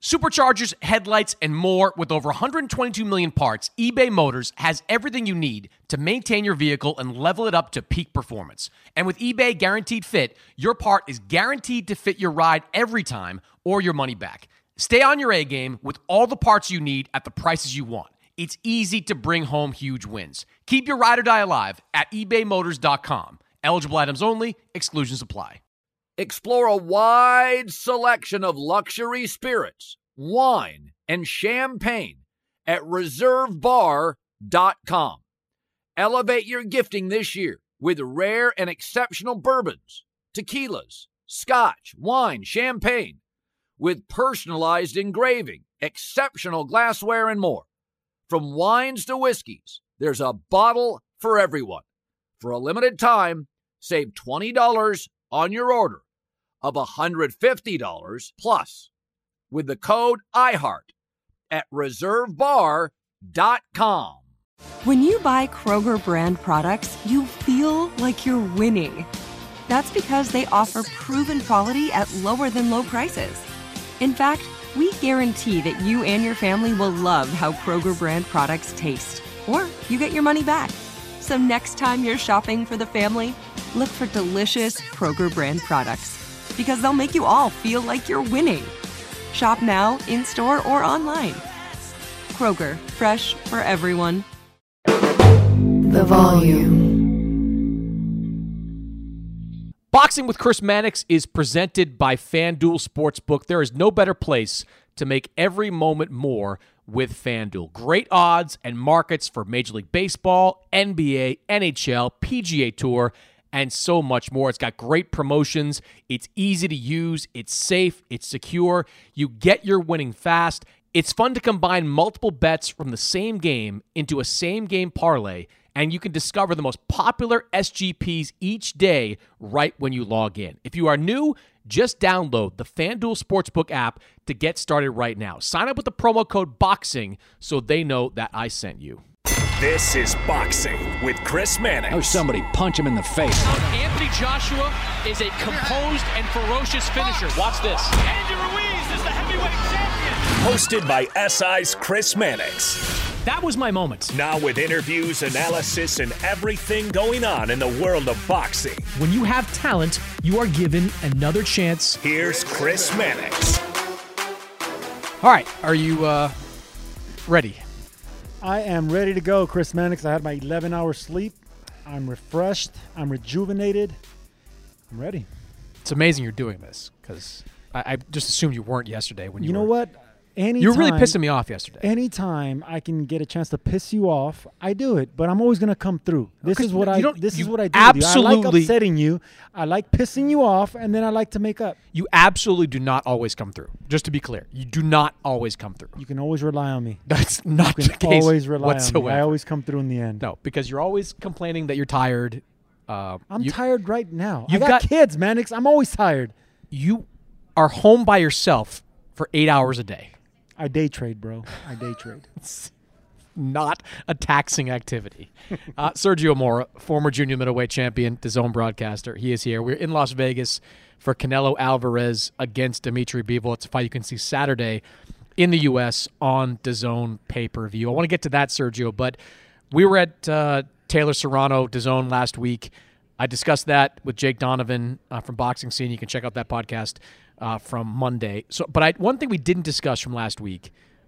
Superchargers, headlights, and more. With over 122 million parts, eBay Motors has everything you need to maintain your vehicle and level it up to peak performance. And with eBay Guaranteed Fit, your part is guaranteed to fit your ride every time or your money back. Stay on your A game with all the parts you need at the prices you want. It's easy to bring home huge wins. Keep your ride or die alive at ebaymotors.com. Eligible items only. Exclusions apply. Explore a wide selection of luxury spirits, wine, and champagne at ReserveBar.com. Elevate your gifting this year with rare and exceptional bourbons, tequilas, scotch, wine, champagne, with personalized engraving, exceptional glassware, and more. From wines to whiskeys, there's a bottle for everyone. For a limited time, save $20 on your order of $150 plus with the code IHEART at ReserveBar.com. When you buy Kroger brand products, you feel like you're winning. That's because they offer proven quality at lower than low prices. In fact, we guarantee that you and your family will love how Kroger brand products taste, or you get your money back. So next time you're shopping for the family, look for delicious Kroger brand products, because they'll make you all feel like you're winning. Shop now, in-store, or online. Kroger, fresh for everyone. The Volume. Boxing with Chris Mannix is presented by FanDuel Sportsbook. There is no better place to make every moment more with FanDuel. Great odds and markets for Major League Baseball, NBA, NHL, PGA Tour, and so much more. It's got great promotions. It's easy to use. It's safe. It's secure. You get your winning fast. It's fun to combine multiple bets from the same game into a same-game parlay, and you can discover the most popular SGPs each day right when you log in. If you are new, just download the FanDuel Sportsbook app to get started right now. Sign up with the promo code BOXING so they know that I sent you. This is Boxing with Chris Mannix. Oh, somebody punch him in the face. Anthony Joshua is a composed and ferocious finisher. Watch this. Andy Ruiz is the heavyweight champion. Hosted by SI's Chris Mannix. That was my moment. Now with interviews, analysis, and everything going on in the world of boxing. When you have talent, you are given another chance. Here's Chris Mannix. All right, are you ready? I am ready to go, Chris Mannix. I had my 11-hour sleep. I'm refreshed. I'm rejuvenated. I'm ready. It's amazing you're doing this, because I just assumed you weren't yesterday. When you know what? You were really pissing me off yesterday. Anytime I can get a chance to piss you off, I do it. But I'm always going to come through. This is what I do. Absolutely. I like upsetting you. I like pissing you off, and then I like to make up. You absolutely do not always come through. Just to be clear, you do not always come through. You can always rely on me. That's not the case always rely whatsoever. on me. I always come through in the end. No, because you're always complaining that you're tired. I'm tired right now. I got kids, Mannix. I'm always tired. You are home by yourself for 8 hours a day. I day trade, bro. I day trade. It's not a taxing activity. Sergio Mora, former junior middleweight champion, DAZN broadcaster. He is here. We're in Las Vegas for Canelo Alvarez against Dimitri Bivol. It's a fight you can see Saturday in the U.S. on DAZN pay-per-view. I want to get to that, Sergio, but we were at Taylor Serrano, DAZN, last week. I discussed that with Jake Donovan from Boxing Scene. You can check out that podcast from Monday. But one thing we didn't discuss from last week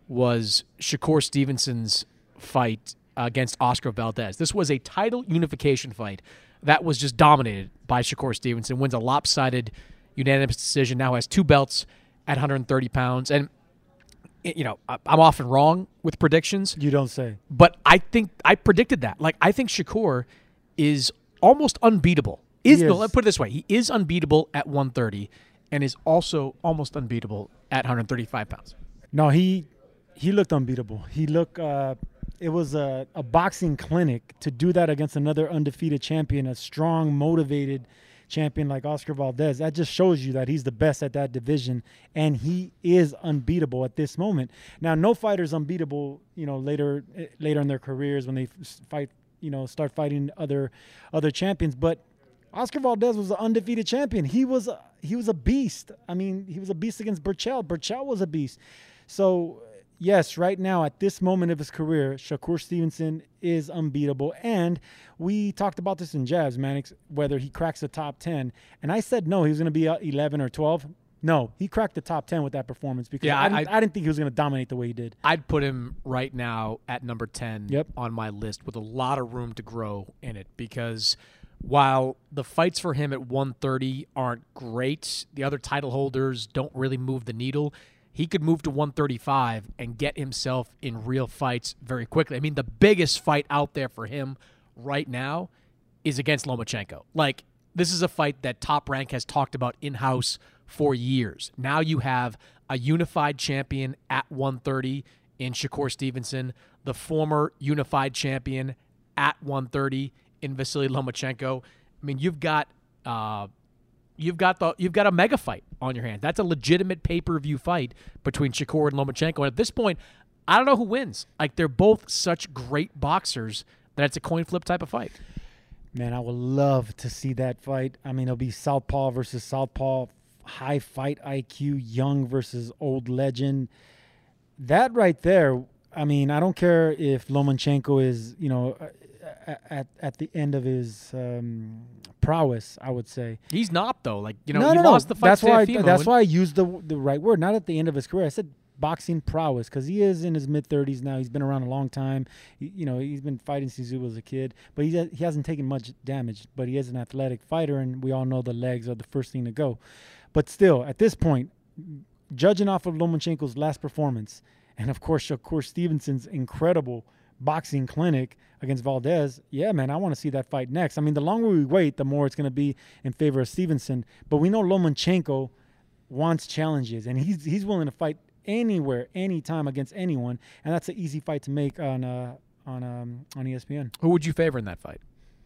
was Shakur Stevenson's fight against Oscar Valdez. This was a title unification fight that was just dominated by Shakur Stevenson. Wins a lopsided unanimous decision. Now has 2 belts at 130 pounds. And, you know, I'm often wrong with predictions. You don't say. But I think I predicted that. Like, I think Shakur is almost unbeatable. Let's put it this way. He is unbeatable at 130. And is also almost unbeatable at 135 pounds. No, he looked unbeatable. He looked. It was a boxing clinic to do that against another undefeated champion, a strong, motivated champion like Oscar Valdez. That just shows you that he's the best at that division, and he is unbeatable at this moment. Now, no fighter's unbeatable. You know, later in their careers when they fight. You know, start fighting other champions, but Oscar Valdez was an undefeated champion. He was he was a beast. I mean, he was a beast against Burchell. Burchell was a beast. So, yes, right now at this moment of his career, Shakur Stevenson is unbeatable. And we talked about this in Jabs, Mannix, whether he cracks the top 10. And I said no, he was going to be 11 or 12. No, he cracked the top 10 with that performance because I didn't think he was going to dominate the way he did. I'd put him right now at number 10 Yep. on my list with a lot of room to grow in it because while the fights for him at 130 aren't great, the other title holders don't really move the needle. He could move to 135 and get himself in real fights very quickly. I mean, the biggest fight out there for him right now is against Lomachenko. Like, this is a fight that Top Rank has talked about in-house for years. Now you have a unified champion at 130 in Shakur Stevenson, the former unified champion at 130 in Vasily Lomachenko. I mean, you've got a mega fight on your hands. That's a legitimate pay-per-view fight between Shakur and Lomachenko. And at this point, I don't know who wins. Like, they're both such great boxers that it's a coin flip type of fight. Man, I would love to see that fight. I mean, it'll be southpaw versus southpaw, high fight IQ, young versus old legend. That right there, I mean, I don't care if Lomachenko is, at the end of his prowess, I would say. He's not, though. Like, he no. lost the fight That's to why. Teofimo. That's why I used the right word, not at the end of his career. I said boxing prowess because he is in his mid-30s now. He's been around a long time. He's been fighting since he was a kid, but he hasn't taken much damage. But he is an athletic fighter, and we all know the legs are the first thing to go. But still, at this point, judging off of Lomachenko's last performance, and of course Shakur Stevenson's incredible boxing clinic against Valdez, yeah, man, I want to see that fight next. I mean, the longer we wait, the more it's going to be in favor of Stevenson. But we know Lomachenko wants challenges, and he's willing to fight anywhere, anytime against anyone, and that's an easy fight to make on ESPN. Who would you favor in that fight?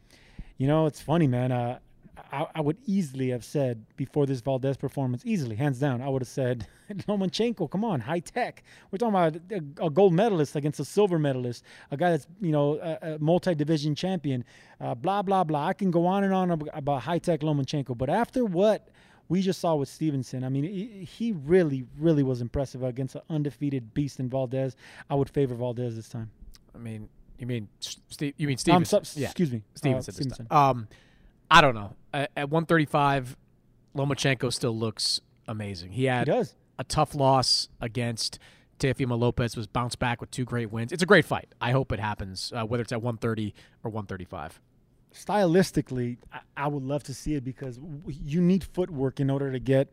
It's funny, man. I would easily have said before this Valdez performance, easily, hands down, I would have said, Lomachenko, come on, high tech. We're talking about a gold medalist against a silver medalist, a guy that's, a multi-division champion, blah, blah, blah. I can go on and on about high tech Lomachenko. But after what we just saw with Stevenson, I mean, he really, really was impressive against an undefeated beast in Valdez. I would favor Valdez this time. I mean, you mean Stevenson? Excuse me. Stevenson. I don't know. At 135, Lomachenko still looks amazing. He does. A tough loss against Teofimo Lopez, was bounced back with 2 great wins. It's a great fight. I hope it happens, whether it's at 130 or 135. Stylistically, I would love to see it because you need footwork in order to get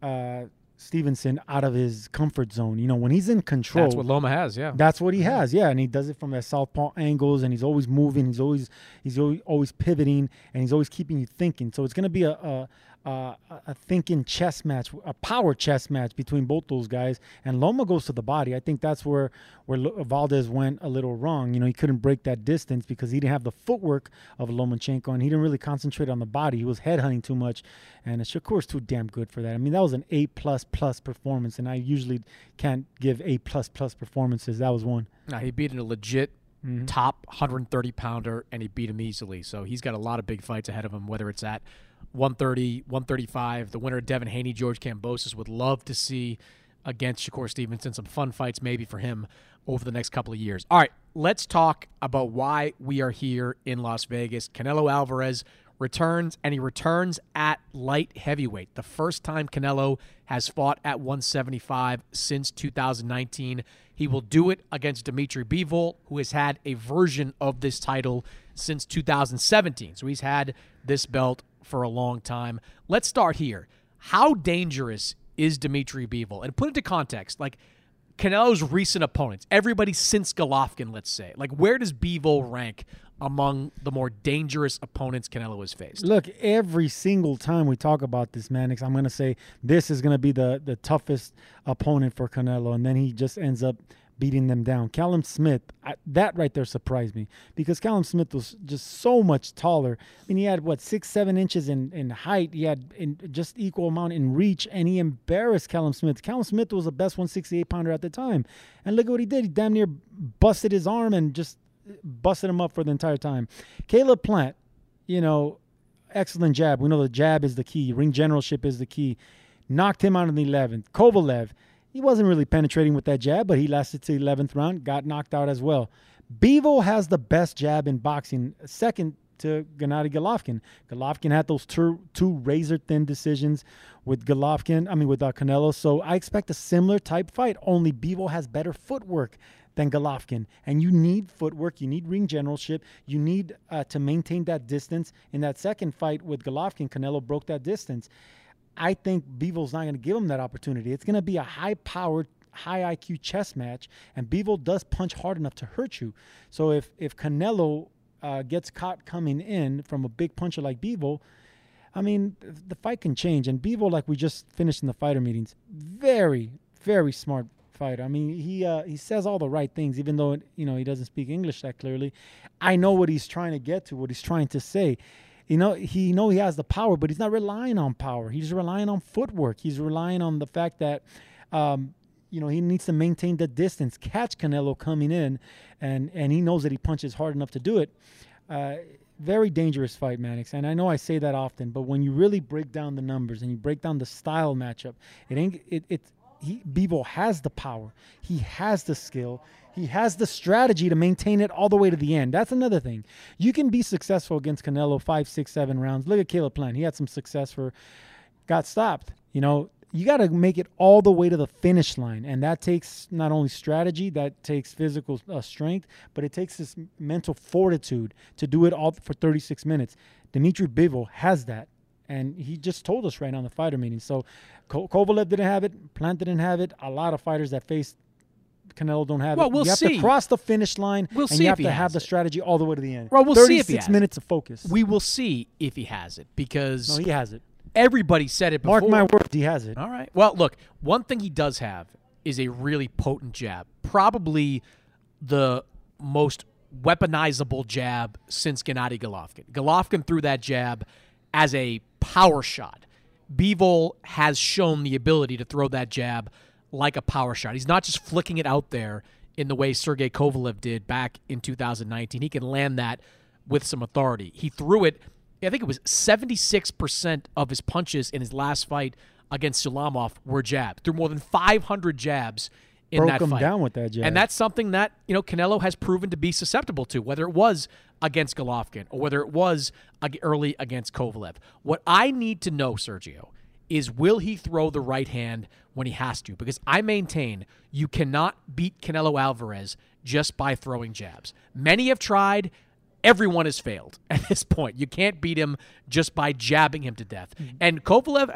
Stevenson out of his comfort zone. When he's in control. That's what Loma has, yeah. That's what he has, yeah. And he does it from that southpaw angles, and he's always moving. He's always pivoting, and he's always keeping you thinking. So it's going to be a thinking chess match, a power chess match between both those guys. And Loma goes to the body. I think that's where Valdez went a little wrong. He couldn't break that distance because he didn't have the footwork of Lomachenko, and he didn't really concentrate on the body. He was headhunting too much, and Shakur's too damn good for that. I mean, that was an A++ performance, and I usually can't give A++ performances. That was one. Now, he beat a legit top 130-pounder, and he beat him easily. So he's got a lot of big fights ahead of him, whether it's at 130, 135. The winner of Devin Haney, George Kambosos, would love to see against Shakur Stevenson. Some fun fights maybe for him over the next couple of years. All right, let's talk about why we are here in Las Vegas. Canelo Alvarez returns, and he returns at light heavyweight. The first time Canelo has fought at 175 since 2019. He will do it against Dimitri Bivol, who has had a version of this title since 2017. So he's had this belt for a long time. Let's start here. How dangerous is Dimitri Bivol? And put into context, like Canelo's recent opponents, everybody since Golovkin, let's say. Like, where does Bivol rank among the more dangerous opponents Canelo has faced? Look, every single time we talk about this, Mannix, I'm going to say this is going to be the toughest opponent for Canelo, and then he just ends up beating them down. Callum Smith, that right there surprised me because Callum Smith was just so much taller. I mean, he had, 6-7 inches in height. He had just equal amount in reach, and he embarrassed Callum Smith. Callum Smith was the best 168-pounder at the time. And look at what he did. He damn near busted his arm and just busted him up for the entire time. Caleb Plant, excellent jab. We know the jab is the key. Ring generalship is the key. Knocked him out in the 11th. Kovalev, he wasn't really penetrating with that jab, but he lasted to the 11th round, got knocked out as well. Bivol has the best jab in boxing, second to Gennady Golovkin. Golovkin had those two razor-thin decisions with Canelo. So I expect a similar type fight, only Bivol has better footwork than Golovkin. And you need footwork. You need ring generalship. You need to maintain that distance. In that second fight with Golovkin, Canelo broke that distance. I think Bivol's not going to give him that opportunity. It's going to be a high-powered, high IQ chess match, and Bivol does punch hard enough to hurt you. So if Canelo gets caught coming in from a big puncher like Bivol, I mean, the fight can change. And Bivol, like we just finished in the fighter meetings, very, very smart fighter. I mean, he says all the right things, even though he doesn't speak English that clearly. I know what he's trying to get to, what he's trying to say. He has the power, but he's not relying on power. He's relying on footwork. He's relying on the fact that he needs to maintain the distance, catch Canelo coming in, and he knows that he punches hard enough to do it. Very dangerous fight, Mannix. And I know I say that often, but when you really break down the numbers and you break down the style matchup, Bivol has the power. He has the skill. He has the strategy to maintain it all the way to the end. That's another thing. You can be successful against Canelo 5, 6, 7 rounds. Look at Caleb Plant. He had some success got stopped. You got to make it all the way to the finish line. And that takes not only strategy, that takes physical strength, but it takes this mental fortitude to do it all for 36 minutes. Dimitri Bivol has that. And he just told us right now in the fighter meeting. So Kovalev didn't have it. Plant didn't have it. A lot of fighters that faced Canelo don't have it. We'll you have see. to cross the finish line, We'll and see you if have to have the it. strategy all the way to the end. Well, we'll see if he 36 has minutes of focus. We will see if he has it, because No, he has it. everybody said it before. Mark my words, he has it. All right. Well, look, one thing he does have is a really potent jab. Probably the most weaponizable jab since Gennady Golovkin. Golovkin threw that jab as a power shot. Bivol has shown the ability to throw that jab like a power shot. He's not just flicking it out there in the way Sergey Kovalev did back in 2019. He can land that with some authority. He threw it, I think it was 76% of his punches in his last fight against Sulamov were jabs. Threw more than 500 jabs in that fight. Broke him down with that jab. And that's something that, Canelo has proven to be susceptible to, whether it was against Golovkin or whether it was early against Kovalev. What I need to know, Sergio, is will he throw the right hand when he has to? Because I maintain you cannot beat Canelo Alvarez just by throwing jabs. Many have tried. Everyone has failed at this point. You can't beat him just by jabbing him to death. And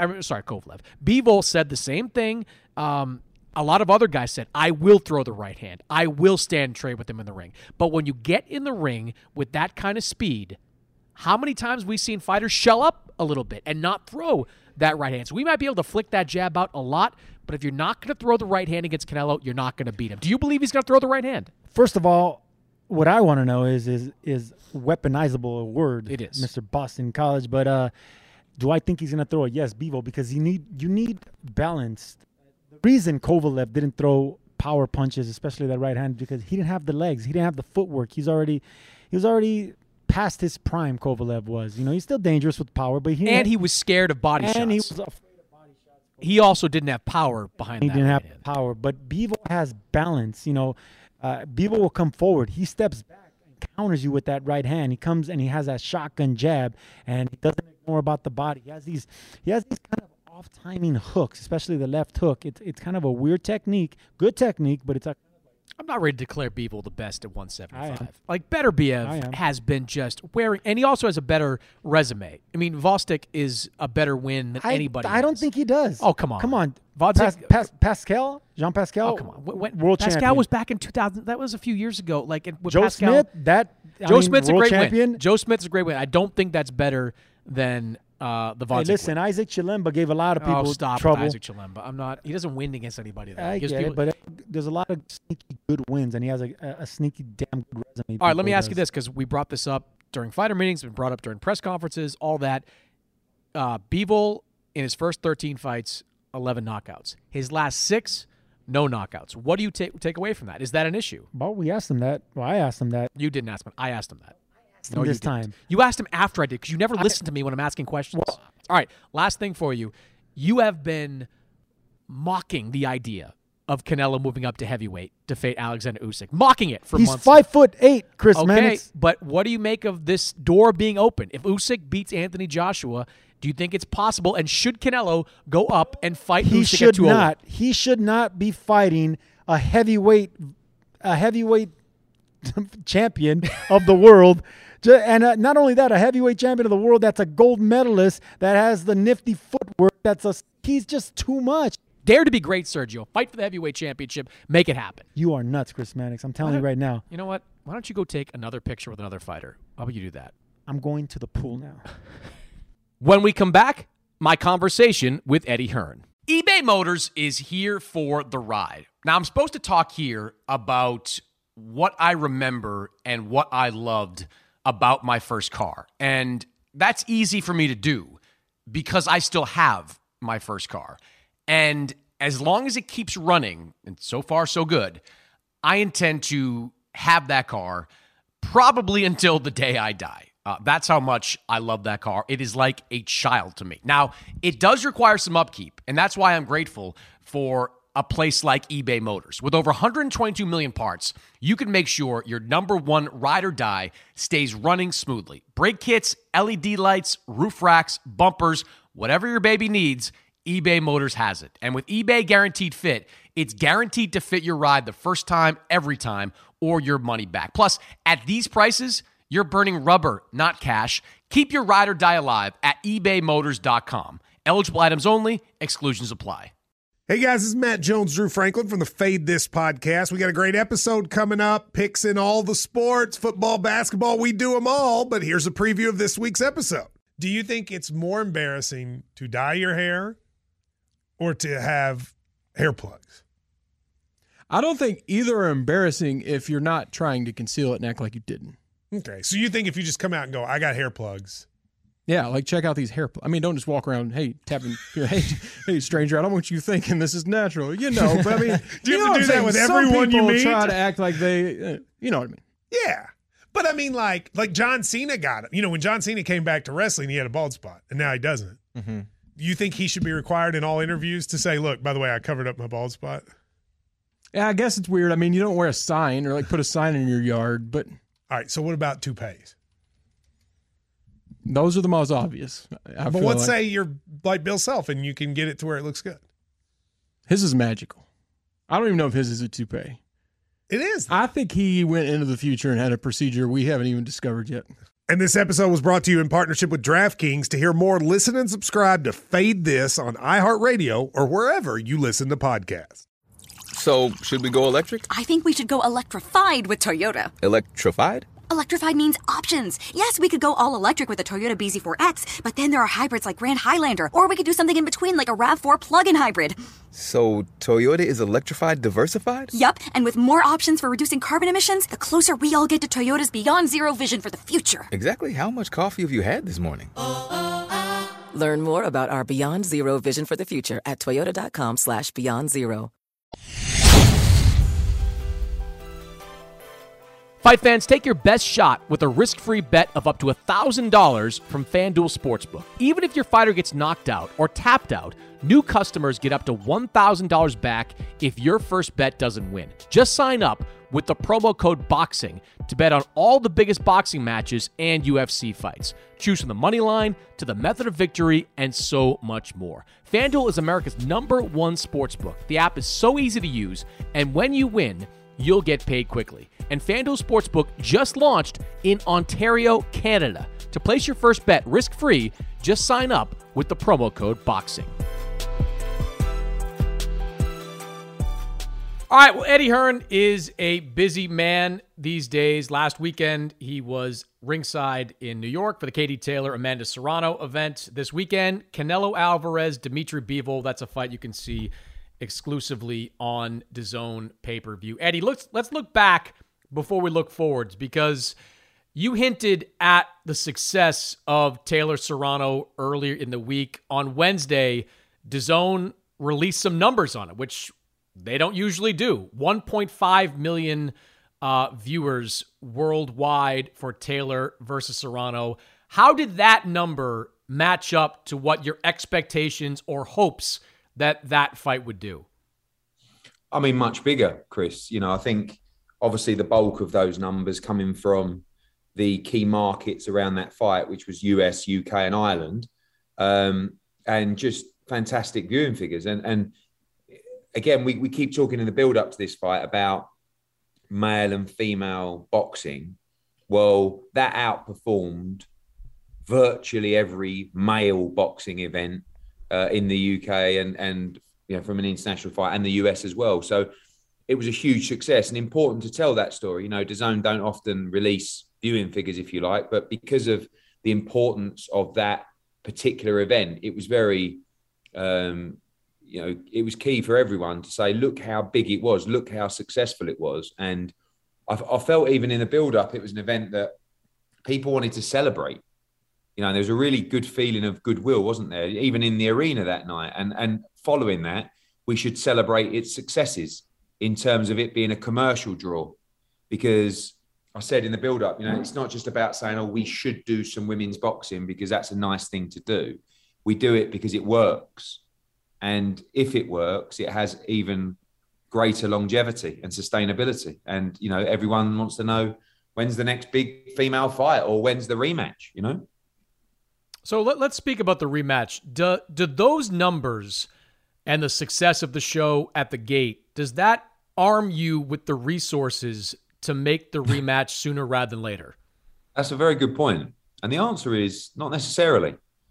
Bivol said the same thing. A lot of other guys said, I will throw the right hand. I will stand trade with him in the ring. But when you get in the ring with that kind of speed, how many times we've seen fighters shell up a little bit and not throw that right hand? So we might be able to flick that jab out a lot, but if you're not going to throw the right hand against Canelo, you're not going to beat him. Do you believe he's going to throw the right hand? First of all, what I want to know is weaponizable a word? It is. Mr. Boston College. But do I think he's going to throw it? Yes, Bivol, because you need balanced. The reason Kovalev didn't throw power punches, especially that right hand, because he didn't have the legs. He didn't have the footwork. He was already past his prime. Kovalev was. He's still dangerous with power, but he was scared of body shots. And he was afraid of body shots. He also didn't have power behind that. He didn't have hand. power, but Bivol has balance. Bivol will come forward. He steps back and counters you with that right hand. He comes and he has that shotgun jab, and he doesn't ignore about the body. He has these kind of off-timing hooks, especially the left hook. It's kind of a weird technique, good technique, but it's a. I'm not ready to declare Bivol the best at 175. I am. Like, Beterbiev has been just wearing, and he also has a better resume. I mean, Vostok is a better win than anybody. I don't think he does. Oh, come on. Come on. Pascal? Jean Pascal? Oh, come on. World Pascal champion. was back in 2000. That was a few years ago. Like, with Joe Pascal, Smith, Smith's a world great champion. win. Joe Smith's a great win. I don't think that's better than the Vostok Hey, listen, win. Isaac Chilemba gave a lot of people stop trouble. with Isaac Chilemba. He doesn't win against anybody. Though. I get it, but there's a lot of sneaky good wins, and he has a sneaky damn good resume. All right, let me ask you this, because we brought this up during fighter meetings, been brought up during press conferences, all that. Bivol, in his first 13 fights, 11 knockouts. His last 6, no knockouts. What do you take away from that? Is that an issue? Well, we asked him that. Well, I asked him that. You didn't ask him. I asked him that. asked him this time. You asked him after I did because you never listen to me when I'm asking questions. Well, all right, last thing for you. You have been mocking the idea of Canelo moving up to heavyweight to fight Alexander Usyk. Mocking it for months. He's 5'8", Chris Mannix. But what do you make of this door being open? If Usyk beats Anthony Joshua, do you think it's possible? And should Canelo go up and fight Usyk at 201? He should not be fighting a heavyweight champion of the world. And not only that, a heavyweight champion of the world that's a gold medalist that has the nifty footwork. He's just too much. Dare to be great, Sergio. Fight for the heavyweight championship. Make it happen. You are nuts, Chris Mannix. I'm telling you right now. You know what? Why don't you go take another picture with another fighter? How about you do that? I'm going to the pool now. When we come back, my conversation with Eddie Hearn. eBay Motors is here for the ride. Now, I'm supposed to talk here about what I remember and what I loved about my first car. And that's easy for me to do because I still have my first car. And as long as it keeps running, and so far so good, I intend to have that car probably until the day I die. That's how much I love that car. It is like a child to me. Now, it does require some upkeep, and that's why I'm grateful for a place like eBay Motors. With over 122 million parts, you can make sure your number one ride or die stays running smoothly. Brake kits, LED lights, roof racks, bumpers, whatever your baby needs, eBay Motors has it. And with eBay Guaranteed Fit, it's guaranteed to fit your ride the first time, every time, or your money back. Plus, at these prices, you're burning rubber, not cash. Keep your ride or die alive at ebaymotors.com. Eligible items only. Exclusions apply. Hey guys, this is Matt Jones, Drew Franklin from the Fade This podcast. We got a great episode coming up. Picks in all the sports, football, basketball, we do them all. But here's a preview of this week's episode. Do you think it's more embarrassing to dye your hair or to have hair plugs? I don't think either are embarrassing if you're not trying to conceal it and act like you didn't. Okay, so you think if you just come out and go, I got hair plugs. Yeah, like check out these hair plugs. I mean, don't just walk around, hey, tapping, hey, stranger, I don't want you thinking this is natural. But I mean. Do you have to do that with everyone you meet? Some people try to act like they, you know what I mean. Yeah. But I mean, like John Cena got it. You know, when John Cena came back to wrestling, he had a bald spot, and now he doesn't. Mm-hmm. You think he should be required in all interviews to say, look, by the way, I covered up my bald spot? Yeah, I guess it's weird. I mean, you don't wear a sign or like put a sign in your yard, but. All right, so what about toupees? Those are the most obvious. But let's say you're like Bill Self and you can get it to where it looks good. His is magical. I don't even know if his is a toupee. It is. I think he went into the future and had a procedure we haven't even discovered yet. And this episode was brought to you in partnership with DraftKings. To hear more, listen and subscribe to Fade This on iHeartRadio or wherever you listen to podcasts. So, should we go electric? I think we should go electrified with Toyota. Electrified? Electrified means options. Yes, we could go all electric with a Toyota BZ4X, but then there are hybrids like Grand Highlander, or we could do something in between like a RAV4 plug-in hybrid. So, Toyota is electrified diversified? Yup, and with more options for reducing carbon emissions, the closer we all get to Toyota's Beyond Zero vision for the future. Exactly how much coffee have you had this morning? Learn more about our Beyond Zero vision for the future at toyota.com/Beyond Zero. Fight fans, take your best shot with a risk-free bet of up to $1,000 from FanDuel Sportsbook. Even if your fighter gets knocked out or tapped out, new customers get up to $1,000 back if your first bet doesn't win. Just sign up with the promo code BOXING to bet on all the biggest boxing matches and UFC fights. Choose from the money line to the method of victory and so much more. FanDuel is America's #1 sportsbook. The app is so easy to use, and when you win, you'll get paid quickly. And FanDuel Sportsbook just launched in Ontario, Canada. To place your first bet risk-free, just sign up with the promo code BOXING. All right, well, Eddie Hearn is a busy man these days. Last weekend, he was ringside in New York for the Katie Taylor, Amanda Serrano event. This weekend, Canelo Alvarez, Dimitri Bivol. That's a fight you can see exclusively on DAZN pay-per-view. Eddie, let's look back before we look forwards, because you hinted at the success of Taylor Serrano earlier in the week. On Wednesday, DAZN released some numbers on it, which they don't usually do. 1.5 million viewers worldwide for Taylor versus Serrano. How did that number match up to what your expectations or hopes that fight would do? I mean, much bigger, Chris. You know, I think obviously the bulk of those numbers coming from the key markets around that fight, which was US, UK, and Ireland, and just fantastic viewing figures. And again, we keep talking in the build-up to this fight about male and female boxing. Well, that outperformed virtually every male boxing event in the UK and from an international fight, and the US as well. So it was a huge success and important to tell that story. You know, DAZN don't often release viewing figures, if you like, but because of the importance of that particular event, it was very, it was key for everyone to say, look how big it was, look how successful it was. And I felt even in the build-up, it was an event that people wanted to celebrate. You know, there was a really good feeling of goodwill, wasn't there? Even in the arena that night. And following that, we should celebrate its successes in terms of it being a commercial draw. Because I said in the build-up, it's not just about saying, oh, we should do some women's boxing because that's a nice thing to do. We do it because it works. And if it works, it has even greater longevity and sustainability. And, everyone wants to know when's the next big female fight or when's the rematch, So let's speak about the rematch. Do those numbers and the success of the show at the gate, does that arm you with the resources to make the rematch sooner rather than later? That's a very good point. And the answer is not necessarily.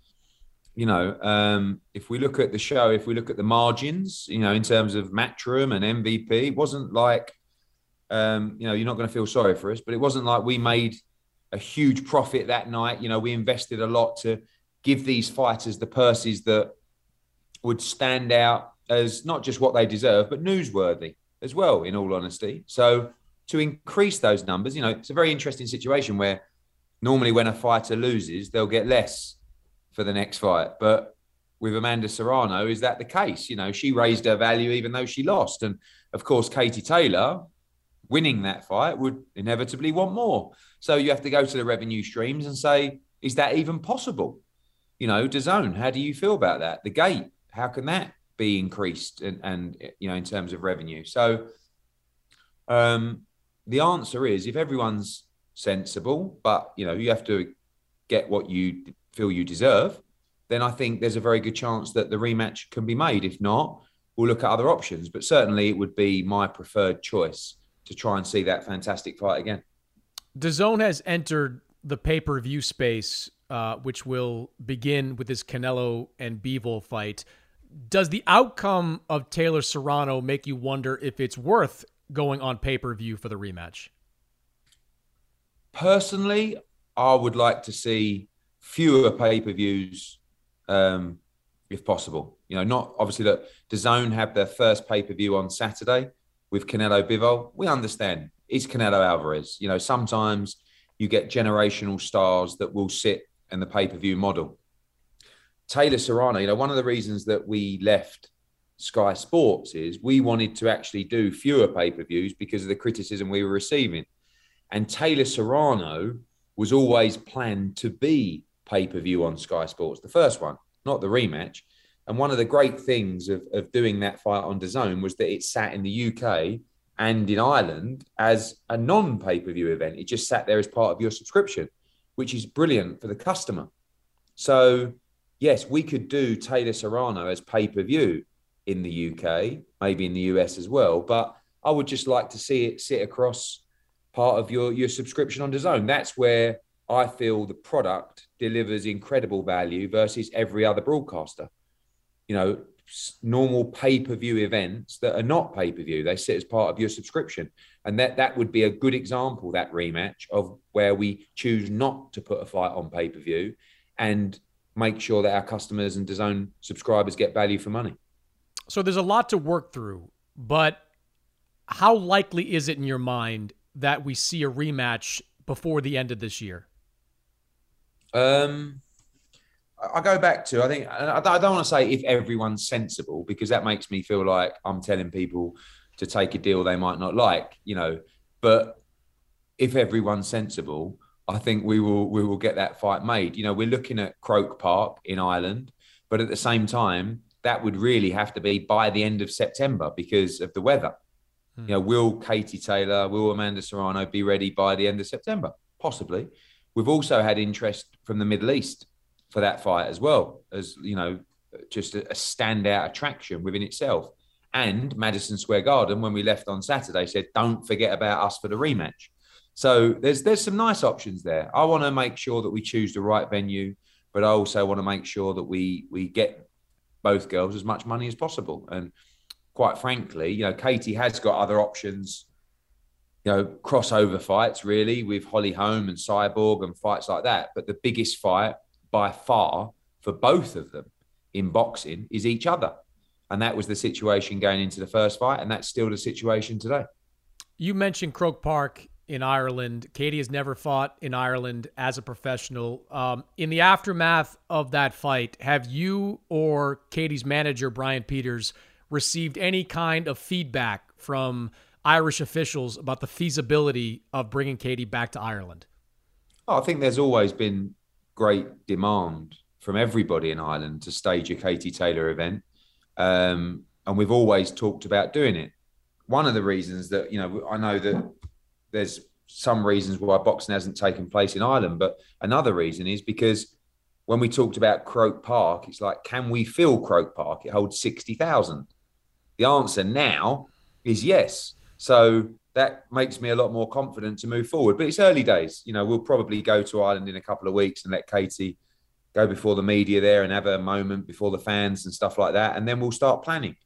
If we look at the show, if we look at the margins, in terms of Matchroom and MVP, it wasn't like, you're not going to feel sorry for us, but it wasn't like we made a huge profit that night. We invested a lot to give these fighters the purses that would stand out as not just what they deserve, but newsworthy as well, in all honesty. So to increase those numbers, it's a very interesting situation where normally when a fighter loses, they'll get less for the next fight. But with Amanda Serrano, is that the case? She raised her value even though she lost. And of course, Katie Taylor, winning that fight, would inevitably want more. So you have to go to the revenue streams and say, is that even possible? DAZN, how do you feel about that? The gate, how can that be increased and in terms of revenue? So the answer is, if everyone's sensible, but, you have to get what you feel you deserve, then I think there's a very good chance that the rematch can be made. If not, we'll look at other options. But certainly it would be my preferred choice to try and see that fantastic fight again. DAZN has entered the pay-per-view space, which will begin with this Canelo and Bivol fight. Does the outcome of Taylor Serrano make you wonder if it's worth going on pay-per-view for the rematch? Personally, I would like to see fewer pay-per-views, if possible. Not obviously that DAZN have their first pay-per-view on Saturday with Canelo Bivol. We understand it's Canelo Alvarez. Sometimes you get generational stars that will sit in the pay-per-view model. Taylor Serrano, one of the reasons that we left Sky Sports is we wanted to actually do fewer pay-per-views because of the criticism we were receiving. And Taylor Serrano was always planned to be pay-per-view on Sky Sports, the first one, not the rematch. And one of the great things of doing that fight on DAZN was that it sat in the UK and in Ireland as a non-pay-per-view event. It just sat there as part of your subscription, which is brilliant for the customer. So, yes, we could do Taylor Serrano as pay-per-view in the UK, maybe in the US as well, but I would just like to see it sit across part of your subscription on DAZN. That's where I feel the product delivers incredible value versus every other broadcaster. Normal pay-per-view events that are not pay-per-view, they sit as part of your subscription. And that would be a good example, that rematch, of where we choose not to put a fight on pay-per-view and make sure that our customers and DAZN subscribers get value for money. So there's a lot to work through, but how likely is it in your mind that we see a rematch before the end of this year? I go back to, I think, I don't want to say if everyone's sensible, because that makes me feel like I'm telling people to take a deal they might not like. But if everyone's sensible, I think we will get that fight made. We're looking at Croke Park in Ireland, but at the same time, that would really have to be by the end of September because of the weather. Will Katie Taylor, will Amanda Serrano be ready by the end of September? Possibly. We've also had interest from the Middle East for that fight as well, as, just a standout attraction within itself. And Madison Square Garden, when we left on Saturday, said, don't forget about us for the rematch. So there's some nice options there. I want to make sure that we choose the right venue, but I also want to make sure that we get both girls as much money as possible. And quite frankly, Katie has got other options, crossover fights really with Holly Holm and Cyborg and fights like that. But the biggest fight by far for both of them in boxing is each other. And that was the situation going into the first fight. And that's still the situation today. You mentioned Croke Park in Ireland. Katie has never fought in Ireland as a professional. In the aftermath of that fight, have you or Katie's manager, Brian Peters, received any kind of feedback from Irish officials about the feasibility of bringing Katie back to Ireland? I think there's always been great demand from everybody in Ireland to stage a Katie Taylor event. And we've always talked about doing it. One of the reasons that, I know that there's some reasons why boxing hasn't taken place in Ireland, but another reason is because when we talked about Croke Park, it's like, can we fill Croke Park? It holds 60,000. The answer now is yes. So that makes me a lot more confident to move forward. But it's early days. We'll probably go to Ireland in a couple of weeks and let Katie go before the media there and have a moment before the fans and stuff like that. And then we'll start planning.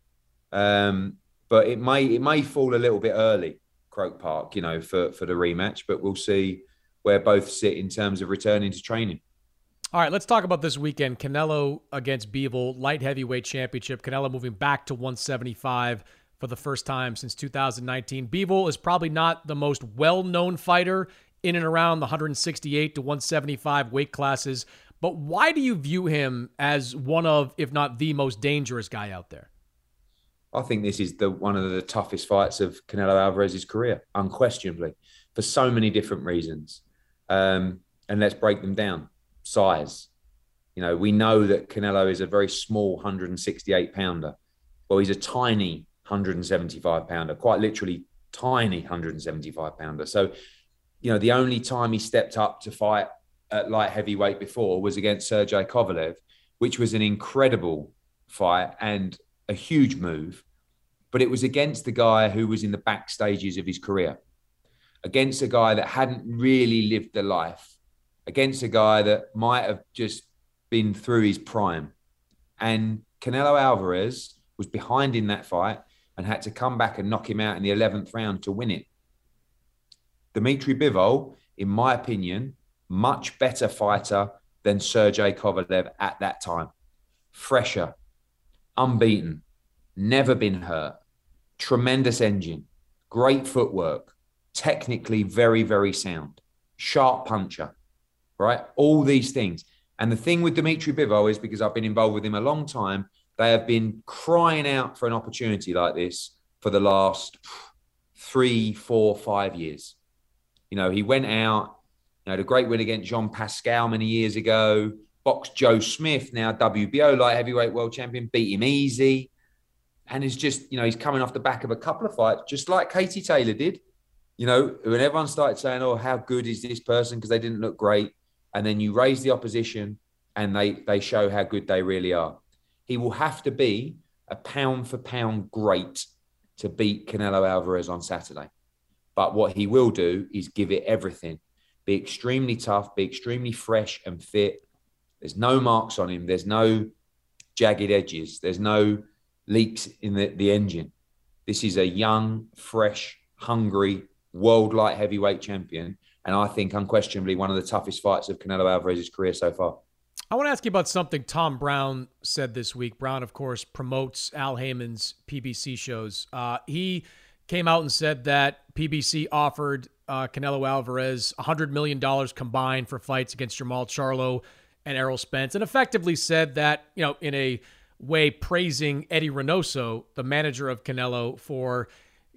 But it may fall a little bit early, Croke Park, for the rematch, but we'll see where both sit in terms of returning to training. All right, let's talk about this weekend. Canelo against Bivol, light heavyweight championship. Canelo moving back to 175 for the first time since 2019. Bivol is probably not the most well-known fighter in and around the 168 to 175 weight classes, but why do you view him as one of, if not the most dangerous guy out there? I think this is one of the toughest fights of Canelo Alvarez's career, unquestionably, for so many different reasons. And let's break them down. Size. We know that Canelo is a very small 168-pounder. Well, he's a tiny 175-pounder, quite literally tiny 175-pounder. So, the only time he stepped up to fight at light heavyweight before was against Sergey Kovalev, which was an incredible fight and a huge move, but it was against the guy who was in the back stages of his career, against a guy that hadn't really lived the life, against a guy that might have just been through his prime. And Canelo Alvarez was behind in that fight and had to come back and knock him out in the 11th round to win it. Dmitry Bivol, in my opinion, much better fighter than Sergey Kovalev at that time. Fresher, unbeaten, never been hurt, tremendous engine, great footwork, technically very, very sound, sharp puncher, right? All these things. And the thing with Dmitry Bivol is, because I've been involved with him a long time, they have been crying out for an opportunity like this for the last 3, 4, 5 years. He went out, the great win against Jean Pascal many years ago, boxed Joe Smith, now WBO light heavyweight world champion, beat him easy. And it's just, he's coming off the back of a couple of fights, just like Katie Taylor did. When everyone started saying, oh, how good is this person? Because they didn't look great. And then you raise the opposition and they show how good they really are. He will have to be a pound for pound great to beat Canelo Alvarez on Saturday. But what he will do is give it everything. Be extremely tough, be extremely fresh and fit. There's no marks on him. There's no jagged edges. There's no leaks in the engine. This is a young, fresh, hungry, world light heavyweight champion. And I think unquestionably one of the toughest fights of Canelo Alvarez's career so far. I want to ask you about something Tom Brown said this week. Brown, of course, promotes Al Heyman's PBC shows. He came out and said that PBC offered Canelo Alvarez $100 million combined for fights against Jamal Charlo and Errol Spence, and effectively said that, in a way praising Eddie Reynoso, the manager of Canelo, for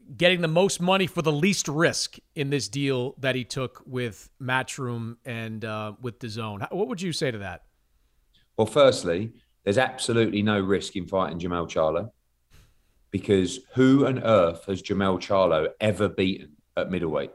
getting the most money for the least risk in this deal that he took with Matchroom and with DAZN. What would you say to that? Well, firstly, there's absolutely no risk in fighting Jermell Charlo, because who on earth has Jermell Charlo ever beaten at middleweight?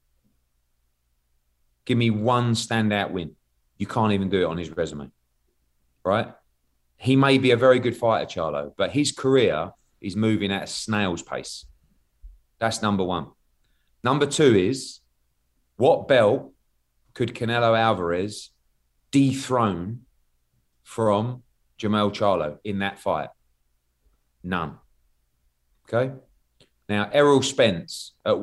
Give me one standout win. You can't even do it on his resume, right? He may be a very good fighter, Charlo, but his career is moving at a snail's pace. That's number one. Number two is, what belt could Canelo Alvarez dethrone from Jermell Charlo in that fight? None. Okay? Now, Errol Spence at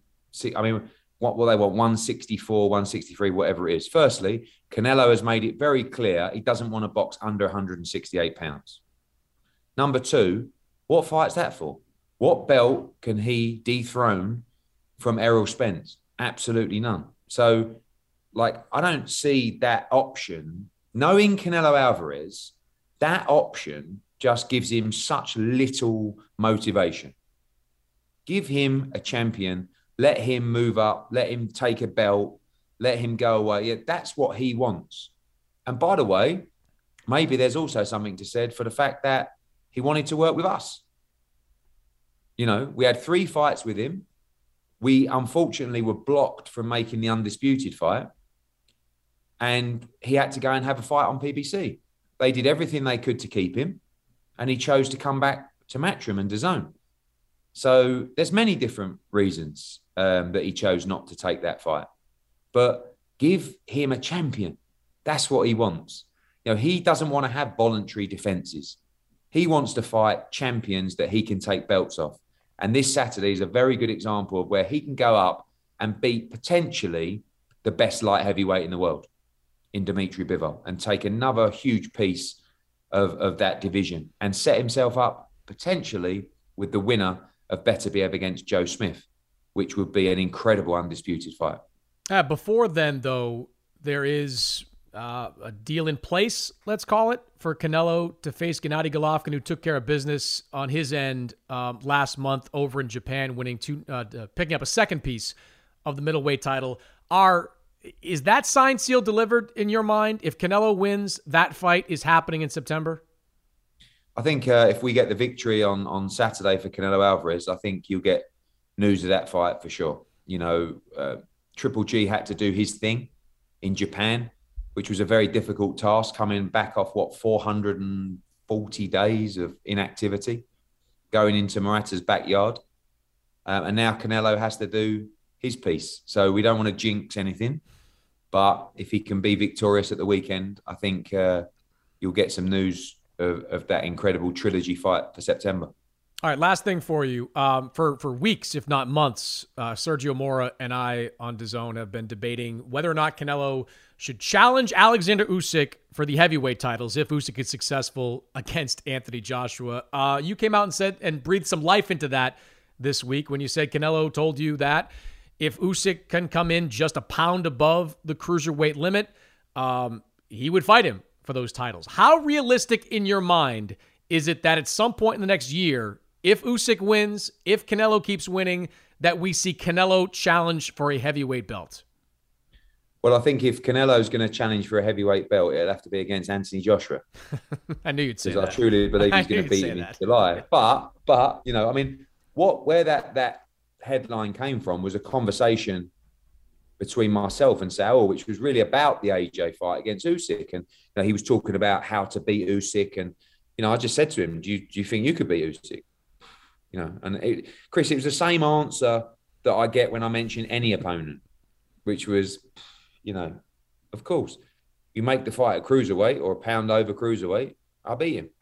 what will they want? 164, 163, whatever it is. Firstly, Canelo has made it very clear he doesn't want to box under 168 pounds. Number two, what fight's that for? What belt can he dethrone from Errol Spence? Absolutely none. So, I don't see that option. Knowing Canelo Alvarez, that option just gives him such little motivation. Give him a champion. Let him move up, let him take a belt, let him go away. Yeah, that's what he wants. And by the way, maybe there's also something to be said for the fact that he wanted to work with us. You know, we had 3 fights with him. We unfortunately were blocked from making the undisputed fight. And he had to go and have a fight on PBC. They did everything they could to keep him. And he chose to come back to Matchroom and DAZN. So there's many different reasons that he chose not to take that fight. But give him a champion. That's what he wants. You know, he doesn't want to have voluntary defenses. He wants to fight champions that he can take belts off. And this Saturday is a very good example of where he can go up and beat potentially the best light heavyweight in the world in Dimitri Bivol and take another huge piece of that division and set himself up potentially with the winner of Beterbiev against Joe Smith, which would be an incredible undisputed fight. Before then, though, there is a deal in place, let's call it, for Canelo to face Gennady Golovkin, who took care of business on his end last month over in Japan, picking up a second piece of the middleweight title. Is that signed, sealed, delivered in your mind? If Canelo wins, that fight is happening in September? I think if we get the victory on Saturday for Canelo Alvarez, I think you'll get news of that fight for sure. You know, Triple G had to do his thing in Japan, which was a very difficult task, coming back off, 440 days of inactivity, going into Murata's backyard. And now Canelo has to do his piece. So we don't want to jinx anything. But if he can be victorious at the weekend, I think you'll get some news of that incredible trilogy fight for September. All right, last thing for you. For weeks, if not months, Sergio Mora and I on DAZN have been debating whether or not Canelo should challenge Alexander Usyk for the heavyweight titles if Usyk is successful against Anthony Joshua. You came out and said and breathed some life into that this week when you said Canelo told you that if Usyk can come in just a pound above the cruiserweight limit, he would fight him for those titles. How realistic in your mind is it that at some point in the next year, if Usyk wins, if Canelo keeps winning, that we see Canelo challenge for a heavyweight belt? Well, I think if Canelo's going to challenge for a heavyweight belt, it'll have to be against Anthony Joshua. I knew you'd say that. Because I truly believe he's going to beat him in July. But you know, I mean, where that headline came from was a conversation between myself and Saul, which was really about the AJ fight against Usyk. And you know, he was talking about how to beat Usyk. And, you know, I just said to him, do you think you could beat Usyk? You know, and Chris, it was the same answer that I get when I mention any opponent, which was, you know, of course, you make the fight at cruiserweight or a pound over cruiserweight, I'll beat him.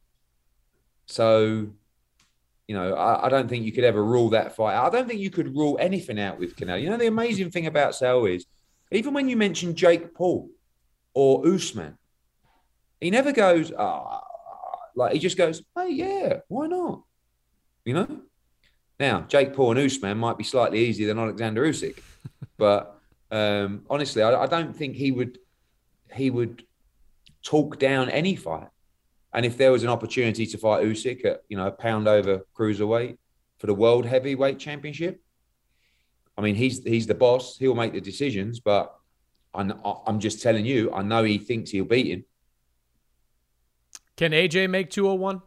So, you know, I don't think you could ever rule that fight out. I don't think you could rule anything out with Canelo. You know, the amazing thing about Sal is, even when you mention Jake Paul or Usman, he never goes, he just goes, hey, yeah, why not? You know? Now, Jake Paul and Usman might be slightly easier than Alexander Usyk, but honestly, I don't think he would talk down any fight. And if there was an opportunity to fight Usyk at, you know, a pound over cruiserweight, for the World Heavyweight Championship. I mean, he's the boss. He'll make the decisions, but I'm just telling you, I know he thinks he'll beat him. Can AJ make 201?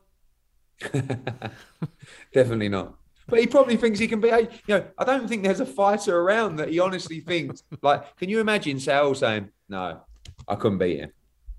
Definitely not. But he probably thinks he can beat. I don't think there's a fighter around that he honestly thinks. Like, can you imagine Sal saying, "No, I couldn't beat him"?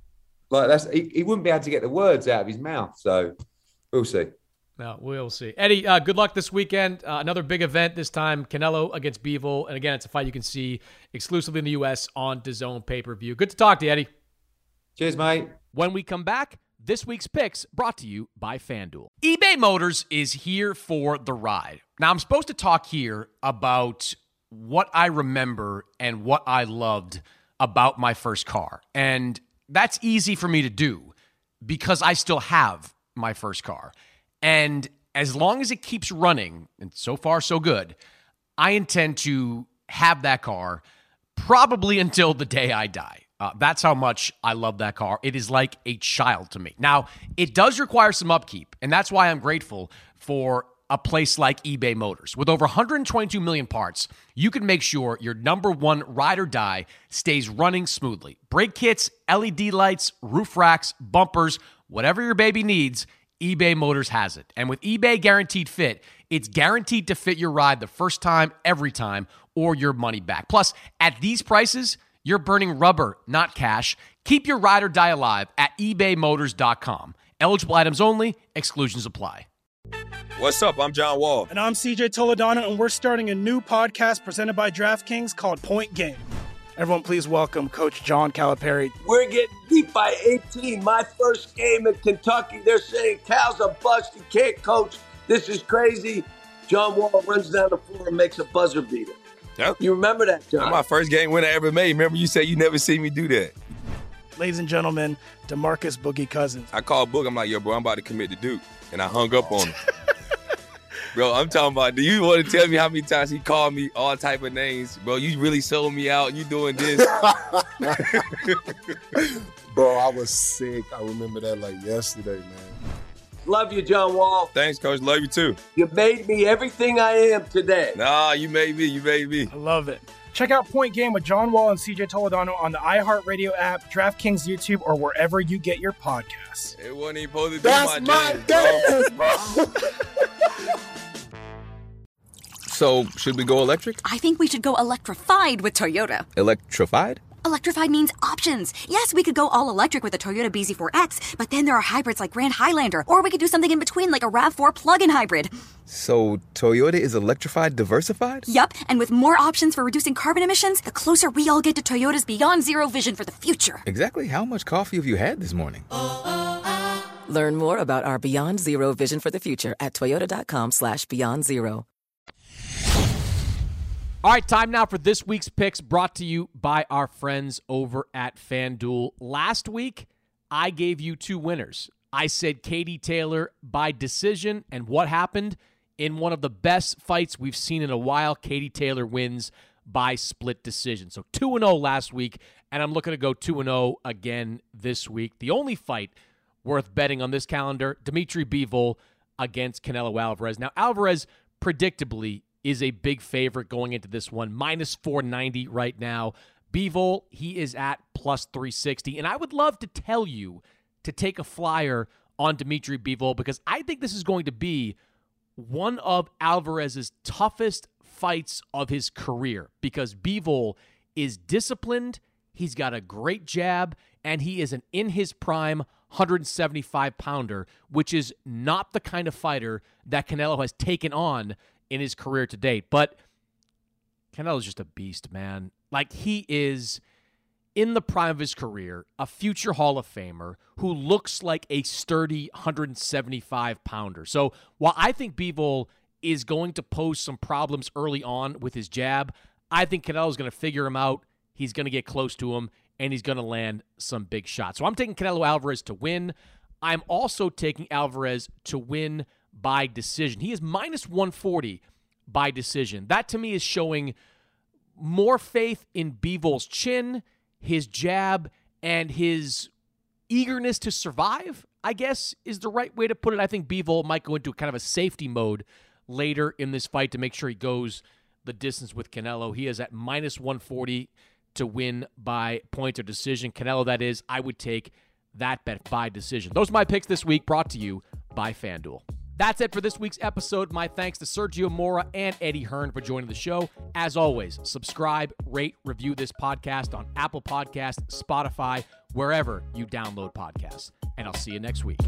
Like he wouldn't be able to get the words out of his mouth. So we'll see. No, we'll see. Eddie, good luck this weekend. Another big event this time, Canelo against Bivol. And again, it's a fight you can see exclusively in the U.S. on DAZN pay-per-view. Good to talk to you, Eddie. Cheers, mate. When we come back, this week's picks brought to you by FanDuel. eBay Motors is here for the ride. Now, I'm supposed to talk here about what I remember and what I loved about my first car. And that's easy for me to do because I still have my first car. And as long as it keeps running, and so far so good, I intend to have that car probably until the day I die. That's how much I love that car. It is like a child to me. Now, it does require some upkeep, and that's why I'm grateful for a place like eBay Motors. With over 122 million parts, you can make sure your number one ride or die stays running smoothly. Brake kits, LED lights, roof racks, bumpers, whatever your baby needs, eBay Motors has it. And with eBay Guaranteed Fit, it's guaranteed to fit your ride the first time, every time, or your money back. Plus, at these prices, you're burning rubber, not cash. Keep your ride or die alive at ebaymotors.com. Eligible items only. Exclusions apply. What's up? I'm John Wall. And I'm CJ Toledano, and we're starting a new podcast presented by DraftKings called Point Game. Everyone, please welcome Coach John Calipari. We're getting beat by 18. My first game in Kentucky, they're saying Cal's a bust. He can't coach. This is crazy. John Wall runs down the floor and makes a buzzer beater. Yep. You remember that, John? That's my first game win I ever made. Remember you said you never seen me do that. Ladies and gentlemen, DeMarcus Boogie Cousins. I called Boog. I'm like, yo, bro, I'm about to commit to Duke. And I hung up on him. Bro, I'm talking about, do you want to tell me how many times he called me all type of names? Bro, you really sold me out. You doing this. Bro, I was sick. I remember that like yesterday, man. Love you, John Wall. Thanks, Coach. Love you, too. You made me everything I am today. Nah, you made me. You made me. I love it. Check out Point Game with John Wall and CJ Toledano on the iHeartRadio app, DraftKings YouTube, or wherever you get your podcasts. It wasn't even supposed to be That's my game, bro. So, should we go electric? I think we should go electrified with Toyota. Electrified? Electrified means options. Yes, we could go all electric with a Toyota BZ4X, but then there are hybrids like Grand Highlander, or we could do something in between like a RAV4 plug-in hybrid. So, Toyota is electrified diversified? Yup, and with more options for reducing carbon emissions, the closer we all get to Toyota's Beyond Zero vision for the future. Exactly how much coffee have you had this morning? Learn more about our Beyond Zero vision for the future at toyota.com/Beyond Zero. All right, time now for this week's picks brought to you by our friends over at FanDuel. Last week, I gave you two winners. I said Katie Taylor by decision, and what happened? In one of the best fights we've seen in a while, Katie Taylor wins by split decision. So 2-0 last week, and I'm looking to go 2-0 again this week. The only fight worth betting on this calendar, Dimitri Bivol against Canelo Alvarez. Now, Alvarez, predictably, is a big favorite going into this one. Minus 490 right now. Bivol, he is at plus 360. And I would love to tell you to take a flyer on Dimitri Bivol because I think this is going to be one of Alvarez's toughest fights of his career because Bivol is disciplined, he's got a great jab, and he is an in his prime 175-pounder, which is not the kind of fighter that Canelo has taken on in his career to date. But Canelo's just a beast, man. Like, he is in the prime of his career, a future Hall of Famer who looks like a sturdy 175-pounder. So while I think Bivol is going to pose some problems early on with his jab, I think Canelo's going to figure him out. He's going to get close to him, and he's going to land some big shots. So I'm taking Canelo Alvarez to win. I'm also taking Alvarez to win by decision. He is minus 140 by decision. That to me is showing more faith in Bivol's chin, his jab, and his eagerness to survive, I guess is the right way to put it. I think Bivol might go into kind of a safety mode later in this fight to make sure he goes the distance with Canelo. He is at minus 140 to win by point or decision. Canelo, that is. I would take that bet by decision. Those are my picks this week, brought to you by FanDuel. That's it for this week's episode. My thanks to Sergio Mora and Eddie Hearn for joining the show. As always, subscribe, rate, review this podcast on Apple Podcasts, Spotify, wherever you download podcasts. And I'll see you next week.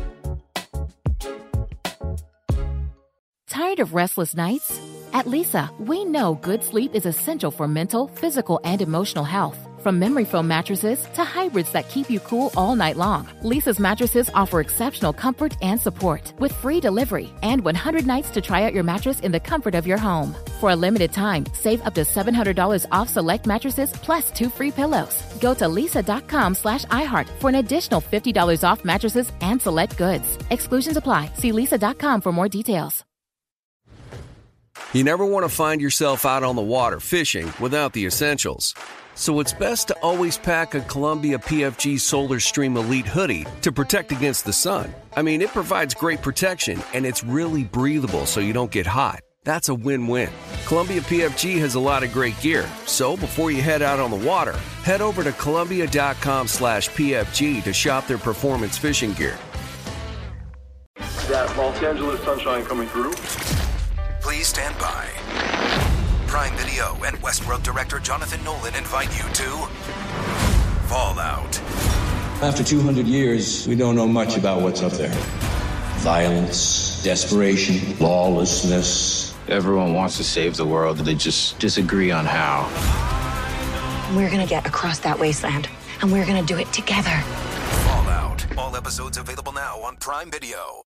Tired of restless nights? At Leesa, we know good sleep is essential for mental, physical, and emotional health. From memory foam mattresses to hybrids that keep you cool all night long, Leesa's mattresses offer exceptional comfort and support with free delivery and 100 nights to try out your mattress in the comfort of your home. For a limited time, save up to $700 off select mattresses plus 2 free pillows. Go to leesa.com/iHeart for an additional $50 off mattresses and select goods. Exclusions apply. See leesa.com for more details. You never want to find yourself out on the water fishing without the essentials. So it's best to always pack a Columbia PFG Solar Stream Elite hoodie to protect against the sun. I mean, it provides great protection and it's really breathable so you don't get hot. That's a win-win. Columbia PFG has a lot of great gear. So before you head out on the water, head over to Columbia.com/PFG to shop their performance fishing gear. That Los Angeles sunshine coming through. Please stand by. Prime Video and Westworld director Jonathan Nolan invite you to Fallout. After 200 years, we don't know much about what's up there. Violence, desperation, lawlessness. Everyone wants to save the world, they just disagree on how. We're gonna get across that wasteland, and we're gonna do it together. Fallout. All episodes available now on Prime Video.